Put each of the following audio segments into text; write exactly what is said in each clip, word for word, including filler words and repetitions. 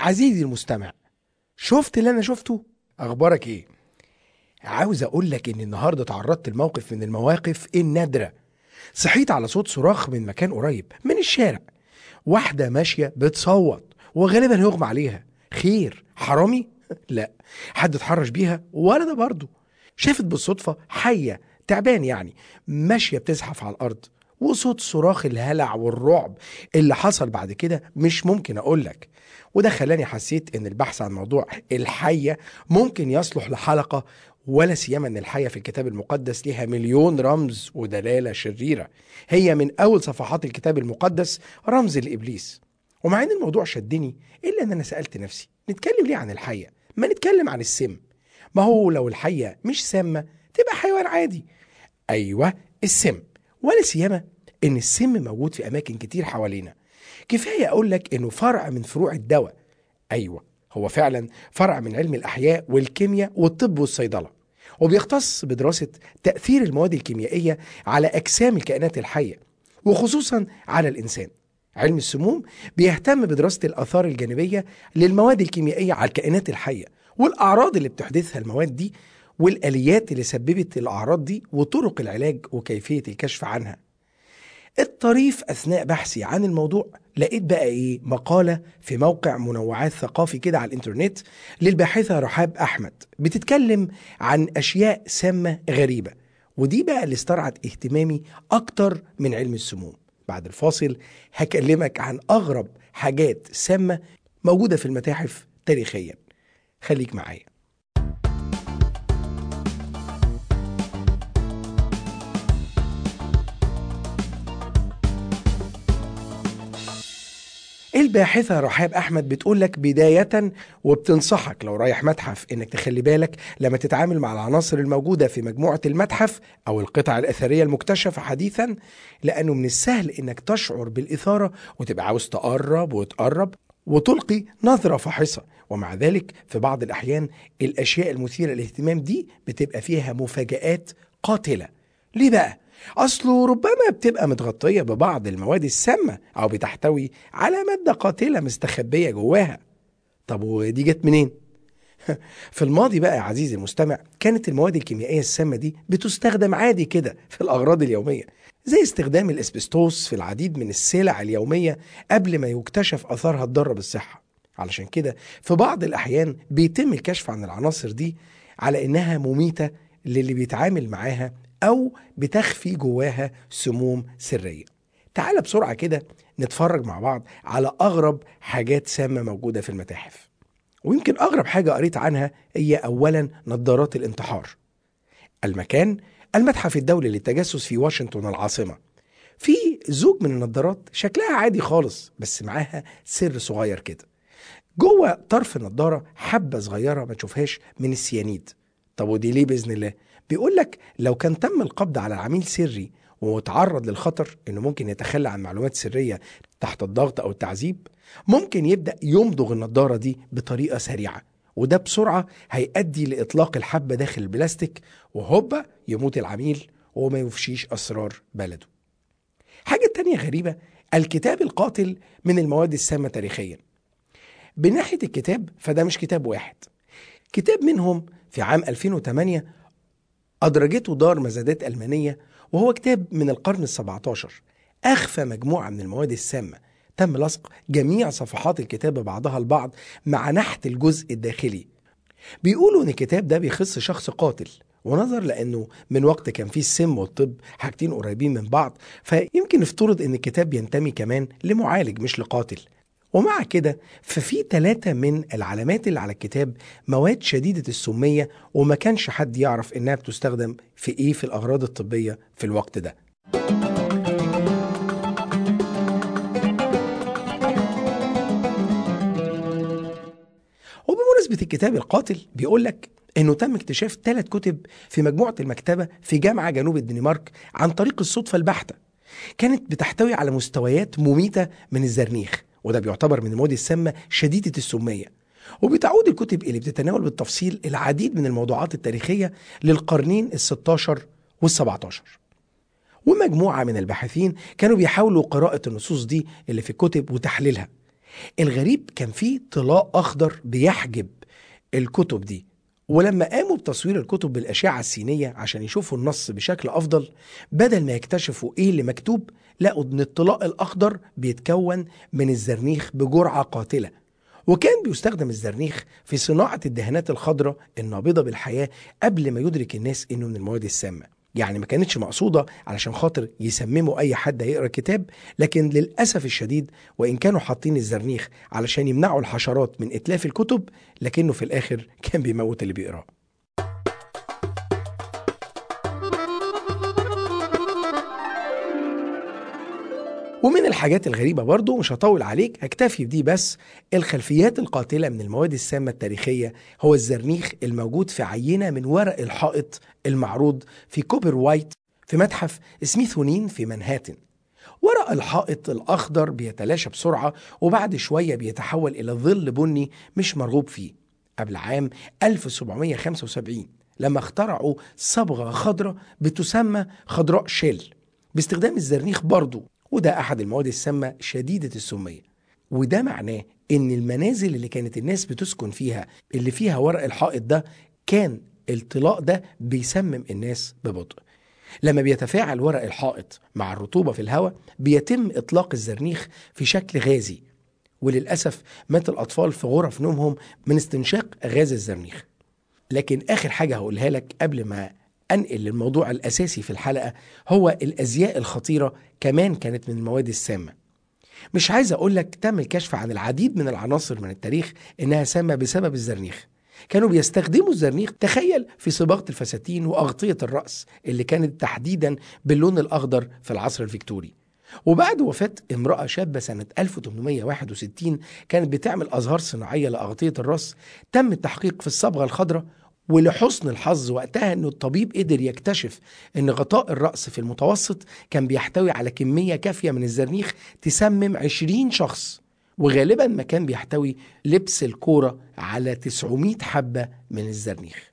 عزيزي المستمع، شفت اللي انا شفته؟ اخبارك ايه؟ عاوز اقول لك ان النهارده تعرضت لموقف من المواقف النادره. صحيت على صوت صراخ من مكان قريب من الشارع. واحده ماشيه بتصوت وغالبا هيغمى عليها. خير؟ حرامي؟ لا، حد اتحرش بيها ولا ده برضه. شافت بالصدفه حيه تعبان يعني ماشيه بتزحف على الارض، وصوت صراخ الهلع والرعب اللي حصل بعد كده مش ممكن اقولك. وده خلاني حسيت ان البحث عن موضوع الحية ممكن يصلح لحلقة، ولا سيما ان الحية في الكتاب المقدس ليها مليون رمز ودلالة شريرة. هي من اول صفحات الكتاب المقدس رمز لابليس. ومع ان الموضوع شدني الا ان انا سألت نفسي، نتكلم ليه عن الحية؟ ما نتكلم عن السم. ما هو لو الحية مش سامة تبقى حيوان عادي. ايوه، السم. ولا سيما ان السم موجود في اماكن كتير حوالينا. كفاية اقول لك انه فرع من فروع الدواء. ايوه، هو فعلا فرع من علم الاحياء والكيمياء والطب والصيدلة، وبيختص بدراسة تأثير المواد الكيميائية على اجسام الكائنات الحية، وخصوصا على الانسان. علم السموم بيهتم بدراسة الاثار الجانبية للمواد الكيميائية على الكائنات الحية، والاعراض اللي بتحدثها المواد دي، والآليات اللي سببت الأعراض دي، وطرق العلاج وكيفية الكشف عنها. الطريف أثناء بحثي عن الموضوع لقيت بقى إيه؟ مقالة في موقع منوعات ثقافي كده على الإنترنت للباحثة رحاب أحمد، بتتكلم عن أشياء سامة غريبة. ودي بقى اللي استرعت اهتمامي أكتر من علم السموم. بعد الفاصل هكلمك عن أغرب حاجات سامة موجودة في المتاحف تاريخيا. خليك معايا. الباحثة رحاب أحمد بتقولك بداية وبتنصحك لو رايح متحف إنك تخلي بالك لما تتعامل مع العناصر الموجودة في مجموعة المتحف أو القطع الأثرية المكتشفة حديثا، لأنه من السهل إنك تشعر بالإثارة وتبقى عاوز تقرب وتقرب وتلقي نظرة فاحصة. ومع ذلك في بعض الأحيان الأشياء المثيرة للاهتمام دي بتبقى فيها مفاجآت قاتلة. ليه بقى؟ أصله ربما بتبقى متغطية ببعض المواد السامة أو بتحتوي على مادة قاتلة مستخبية جواها. طب ودي جت منين؟ في الماضي بقى يا عزيزي المستمع، كانت المواد الكيميائية السامة دي بتستخدم عادي كده في الأغراض اليومية، زي استخدام الاسبستوس في العديد من السلع اليومية قبل ما يكتشف أثارها الضارة بالصحة. علشان كده في بعض الأحيان بيتم الكشف عن العناصر دي على إنها مميتة للي بيتعامل معاها أو بتخفي جواها سموم سرية. تعال بسرعة كده نتفرج مع بعض على أغرب حاجات سامة موجودة في المتاحف. ويمكن أغرب حاجة قريت عنها هي أولا نظارات الانتحار. المكان المتحف الدولي للتجسس في واشنطن العاصمة. في زوج من النظارات شكلها عادي خالص بس معاها سر صغير كده. جوه طرف النظارة حبة صغيرة ما تشوفهاش من السيانيد. طب ودي ليه بإذن الله؟ بيقولك لو كان تم القبض على عميل سري ومتعرض للخطر انه ممكن يتخلى عن معلومات سرية تحت الضغط او التعذيب، ممكن يبدأ يمضغ النضارة دي بطريقة سريعة، وده بسرعة هيؤدي لإطلاق الحبة داخل البلاستيك، وهوبا يموت العميل وما يفشيش أسرار بلده. حاجة تانية غريبة، الكتاب القاتل من المواد السامة تاريخيا. بناحية الكتاب فده مش كتاب واحد، كتاب منهم في عام ألفين وثمانية أدرجته دار مزادات ألمانية، وهو كتاب من القرن السبعتاشر أخفى مجموعة من المواد السامة. تم لصق جميع صفحات الكتاب بعضها البعض مع نحت الجزء الداخلي. بيقولوا إن الكتاب ده بيخص شخص قاتل، ونظر لأنه من وقت كان فيه السم والطب حاجتين قريبين من بعض، فيمكن نفترض إن الكتاب ينتمي كمان لمعالج مش لقاتل. ومع كده ففي ثلاثة من العلامات اللي على الكتاب مواد شديدة السمية، وما كانش حد يعرف إنها بتستخدم في إيه في الأغراض الطبية في الوقت ده. وبمناسبة الكتاب القاتل بيقولك إنه تم اكتشاف ثلاث كتب في مجموعة المكتبة في جامعة جنوب الدنمارك عن طريق الصدفة البحتة. كانت بتحتوي على مستويات مميتة من الزرنيخ، وده بيعتبر من المواد السامة شديدة السمية. وبتعود الكتب اللي بتتناول بالتفصيل العديد من الموضوعات التاريخية للقرنين الستاشر والسبعتاشر. ومجموعة من الباحثين كانوا بيحاولوا قراءة النصوص دي اللي في الكتب وتحليلها. الغريب كان فيه طلاء أخضر بيحجب الكتب دي، ولما قاموا بتصوير الكتب بالأشعة السينية عشان يشوفوا النص بشكل أفضل، بدل ما يكتشفوا إيه اللي مكتوب، لقوا إن الطلاء الأخضر بيتكون من الزرنيخ بجرعة قاتلة. وكان بيستخدم الزرنيخ في صناعة الدهانات الخضراء النابضة بالحياة قبل ما يدرك الناس إنه من المواد السامة. يعني ما كانتش مقصودة علشان خاطر يسمموا أي حد هيقرأ كتاب، لكن للأسف الشديد وإن كانوا حاطين الزرنيخ علشان يمنعوا الحشرات من إتلاف الكتب، لكنه في الآخر كان بيموت اللي بيقرأ. ومن الحاجات الغريبة برضو، مش هطول عليك، هكتفي بدي بس، الخلفيات القاتلة من المواد السامة التاريخية هو الزرنيخ الموجود في عينة من ورق الحائط المعروض في كوبر وايت في متحف سميثونين في منهاتن. ورق الحائط الأخضر بيتلاشى بسرعة، وبعد شوية بيتحول إلى ظل بني مش مرغوب فيه. قبل عام ألف وسبعمائة وخمسة وسبعين لما اخترعوا صبغة خضراء بتسمى خضراء شيل باستخدام الزرنيخ برضو، وده أحد المواد السامة شديدة السمية. وده معناه إن المنازل اللي كانت الناس بتسكن فيها اللي فيها ورق الحائط ده، كان الطلاء ده بيسمم الناس ببطء. لما بيتفاعل ورق الحائط مع الرطوبة في الهواء، بيتم إطلاق الزرنيخ في شكل غازي، وللأسف مات الأطفال في غرف نومهم من استنشاق غاز الزرنيخ. لكن آخر حاجة هقولها لك قبل ما أنقل للموضوع الأساسي في الحلقة، هو الأزياء الخطيرة كمان كانت من المواد السامة. مش عايز أقول لك تم الكشف عن العديد من العناصر من التاريخ إنها سامة بسبب الزرنيخ. كانوا بيستخدموا الزرنيخ، تخيل، في صباغة الفساتين وأغطية الرأس اللي كانت تحديدا باللون الأخضر في العصر الفيكتوري. وبعد وفاة امرأة شابة سنة ألف وثمانمائة وواحد وستين كانت بتعمل أزهار صناعية لأغطية الرأس، تم التحقيق في الصبغة الخضراء. ولحسن الحظ وقتها أنه الطبيب قدر يكتشف أن غطاء الرأس في المتوسط كان بيحتوي على كمية كافية من الزرنيخ تسمم عشرين شخص، وغالبا ما كان بيحتوي لبس الكورة على تسعمائة حبة من الزرنيخ.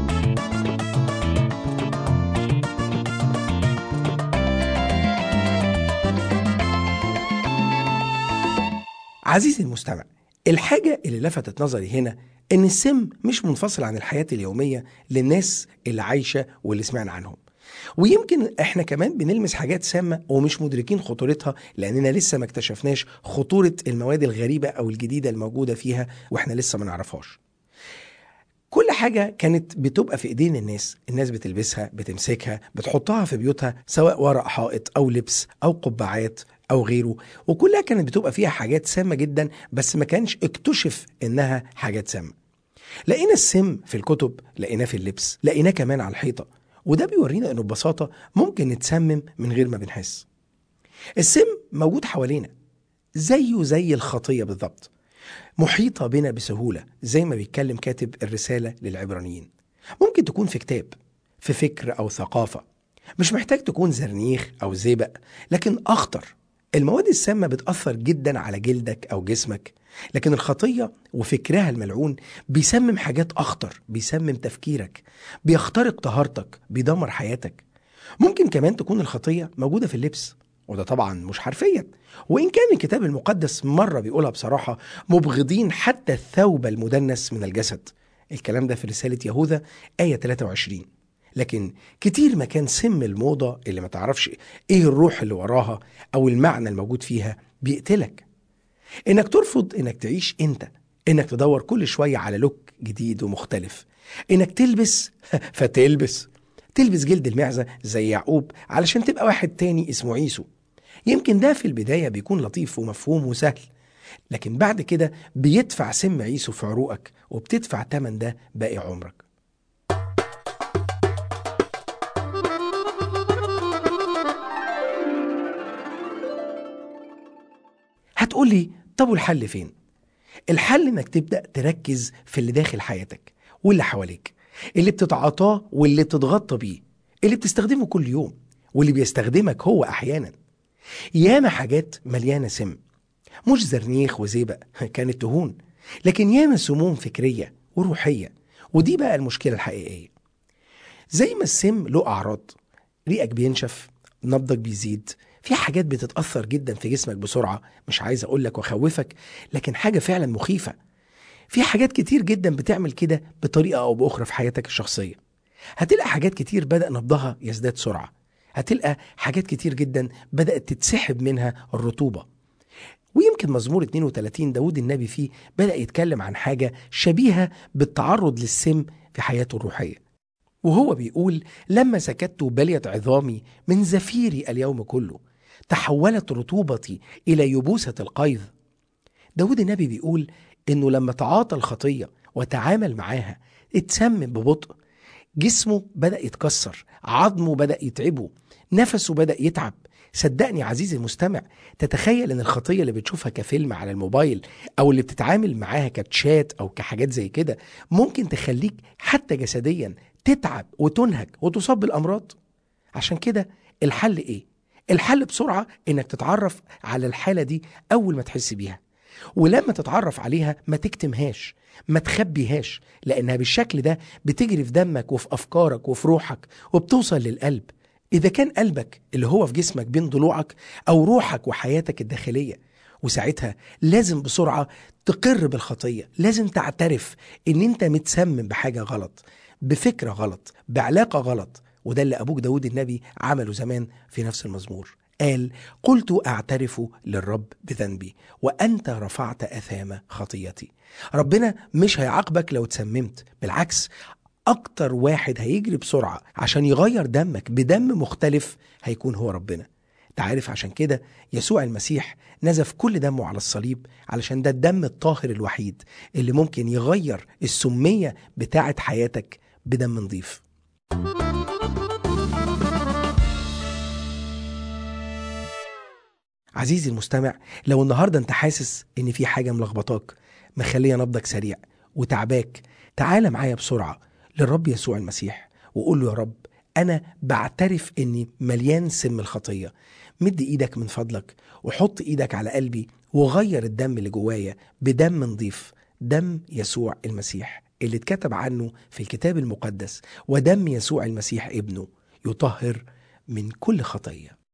عزيزي المستمع، الحاجة اللي لفتت نظري هنا إن السم مش منفصل عن الحياة اليومية للناس اللي عايشة واللي سمعنا عنهم. ويمكن احنا كمان بنلمس حاجات سامة ومش مدركين خطورتها، لأننا لسه ما اكتشفناش خطورة المواد الغريبة أو الجديدة الموجودة فيها وإحنا لسه ما نعرفهاش. كل حاجة كانت بتبقى في إيدين الناس، الناس بتلبسها، بتمسكها، بتحطها في بيوتها، سواء ورق حائط أو لبس أو قبعات أو غيره، وكلها كانت بتبقى فيها حاجات سامة جدا، بس ما كانش اكتشف إنها حاجات سامة. لقينا السم في الكتب، لقيناه في اللبس، لقيناه كمان على الحيطة، وده بيورينا إنه ببساطة ممكن نتسمم من غير ما بنحس. السم موجود حوالينا زيه زي الخطية بالضبط، محيطة بنا بسهولة، زي ما بيتكلم كاتب الرسالة للعبرانيين. ممكن تكون في كتاب، في فكر أو ثقافة، مش محتاج تكون زرنيخ أو زئبق. لكن أخطر، المواد السامة بتأثر جدا على جلدك أو جسمك، لكن الخطية وفكرها الملعون بيسمم حاجات أخطر، بيسمم تفكيرك، بيخترق طهارتك، بيدمر حياتك. ممكن كمان تكون الخطية موجودة في اللبس، وده طبعا مش حرفيا، وإن كان الكتاب المقدس مرة بيقولها بصراحة، مبغضين حتى الثوب المدنس من الجسد. الكلام ده في رسالة يهوذا آية ثلاثة وعشرين. لكن كتير ما كان سم الموضة اللي ما تعرفش إيه الروح اللي وراها أو المعنى الموجود فيها بيقتلك. إنك ترفض إنك تعيش أنت، إنك تدور كل شوية على لوك جديد ومختلف، إنك تلبس فتلبس تلبس جلد المعزة زي يعقوب علشان تبقى واحد تاني اسمه عيسو. يمكن ده في البداية بيكون لطيف ومفهوم وسهل، لكن بعد كده بيدفع سم عيسو في عروقك، وبتدفع تمن ده باقي عمرك. هتقولي طب والحل فين؟ الحل انك تبدأ تركز في اللي داخل حياتك واللي حواليك، اللي بتتعاطاه واللي بتتغطى بيه، اللي بتستخدمه كل يوم واللي بيستخدمك هو أحيانا. ياما حاجات مليانة سم، مش زرنيخ وزئبق كانت تهون، لكن ياما سموم فكرية وروحية، ودي بقى المشكلة الحقيقية. زي ما السم له أعراض، ريقك بينشف، نبضك بيزيد، في حاجات بتتأثر جدا في جسمك بسرعة، مش عايز أقولك وأخوفك، لكن حاجة فعلا مخيفة. في حاجات كتير جدا بتعمل كده بطريقة أو بأخرى في حياتك الشخصية. هتلقى حاجات كتير بدأ نبضها يزداد سرعة، هتلقى حاجات كتير جدا بدأت تتسحب منها الرطوبة. ويمكن مزمور اتنين وتلاتين داود النبي فيه بدأ يتكلم عن حاجة شبيهة بالتعرض للسم في حياته الروحية، وهو بيقول: لما سكت بليت عظامي من زفيري اليوم كله، تحولت رطوبتي إلى يبوسة القيظ. داود النبي بيقول إنه لما تعاطى الخطية وتعامل معاها اتسمم ببطء، جسمه بدأ يتكسر، عظمه بدأ يتعبه، نفسه بدأ يتعب. صدقني عزيزي المستمع، تتخيل ان الخطية اللي بتشوفها كفيلم على الموبايل او اللي بتتعامل معاها كتشات او كحاجات زي كده ممكن تخليك حتى جسديا تتعب وتنهك وتصاب بالامراض؟ عشان كده الحل ايه؟ الحل بسرعة انك تتعرف على الحالة دي اول ما تحس بيها، ولما تتعرف عليها ما تكتمهاش، ما تخبيهاش، لأنها بالشكل ده بتجري في دمك وفي أفكارك وفي روحك وبتوصل للقلب. إذا كان قلبك اللي هو في جسمك بين ضلوعك، أو روحك وحياتك الداخلية، وساعتها لازم بسرعة تقر بالخطية، لازم تعترف إن أنت متسمم بحاجة غلط، بفكرة غلط، بعلاقة غلط. وده اللي أبوك داود النبي عمله زمان في نفس المزمور، قال: قلت أعترف للرب بذنبي وأنت رفعت أثام خطيتي. ربنا مش هيعاقبك لو تسممت، بالعكس، أكتر واحد هيجري بسرعة عشان يغير دمك بدم مختلف هيكون هو ربنا. تعرف عشان كده يسوع المسيح نزف كل دمه على الصليب، علشان ده الدم الطاهر الوحيد اللي ممكن يغير السمية بتاعة حياتك بدم نظيف. عزيزي المستمع، لو النهاردة انت حاسس ان في حاجة ملخبطاك مخلية نبضك سريع وتعباك، تعال معايا بسرعة للرب يسوع المسيح وقول له: يا رب، انا بعترف اني مليان سم الخطية. مد ايدك من فضلك وحط ايدك على قلبي وغير الدم اللي جوايا بدم نظيف، دم يسوع المسيح اللي اتكتب عنه في الكتاب المقدس، ودم يسوع المسيح ابنه يطهر من كل خطية.